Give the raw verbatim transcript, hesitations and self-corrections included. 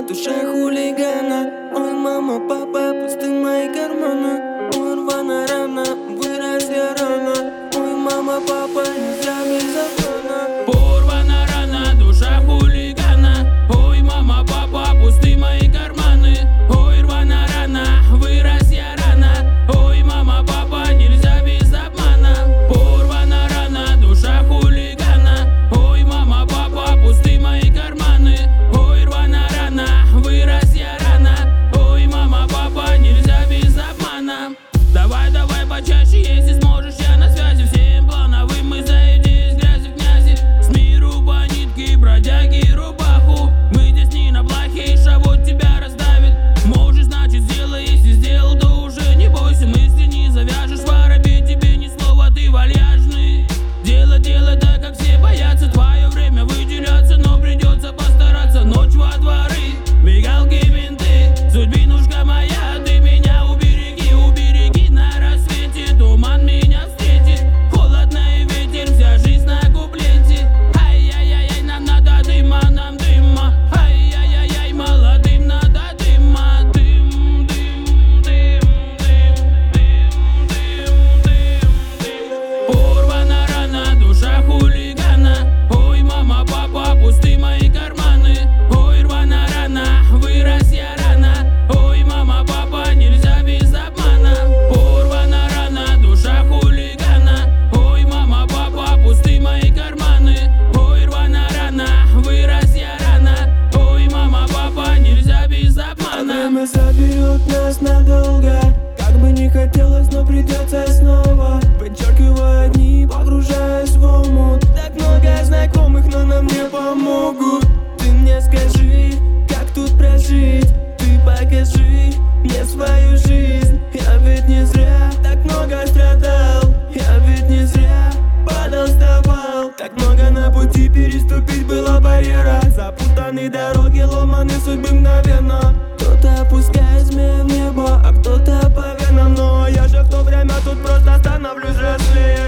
душа хулигана. Ой, мама, папа, пусты мои карманы. Ой, рваная рана, вырос я рано. Ой, мама, папа, нельзя без обмана. Порвана рана, душа хулигана. Ой, мама, папа, пусты мои карманы. Ой, рваная рана, вырос я рано. Ой, мама, папа, нельзя без обмана. Порвана рана, душа хулигана. Ой, мама, папа, пусты мои карманы. Ой, рваная рана, вырос я рано. Ой, мама, папа, нельзя без обмана. Давай, давай почаще, если сможешь, я на связи. Всем плановым мы заедем из грязи в князи. С миру по нитке, бродяги, рубаху. Мы здесь не на плахе, и шавот тебя раздавит. Можешь, значит, сделай, если сделал, то уже не бойся. Мысли не завяжешь, воробей тебе ни слова, ты вальяжный. Делай, делай так, как все боятся. Твое время выделяться, но придется постараться. Ночь во дворы, мигалки, менты. Судьбинушка моя, ты меня убереги, убереги. На рассвете туман меня встретит. Холодный ветер, вся жизнь на куплете. Ай-яй-яй, нам надо дыма, нам дыма. Ай-яй-яй, молодым надо дыма. Дым, дым, дым, дым, дым, дым, дым, дым. Порвана рана, душа хулигана. Ой, мама, папа, пусты мои карманы. Ой, рваная рана, вырос я рано. Ой, мама, папа, нельзя без обмана. Порвана рана, душа хулигана. Ой, мама, папа, пусты мои карманы. Ой, рваная рана, вырос я рано. Ой, мама, папа, нельзя без А обмана. время заберет нас надолго. Как бы не хотелось, но придется снова. Вычеркивая дни, погружаясь в омут. Так много знакомых, но нам не помогут. Ты мне скажи, как тут прожить. Ты покажи мне свою жизнь. Я ведь не зря так много страдал. Я ведь не зря падал, вставал. Так много на пути переступить было барьера. Запутанные дороги, ломаны судьбы мгновенно. Кто-то опускает змея в небо, а кто-то по венам. Но я же в то время тут просто становлюсь взрослее.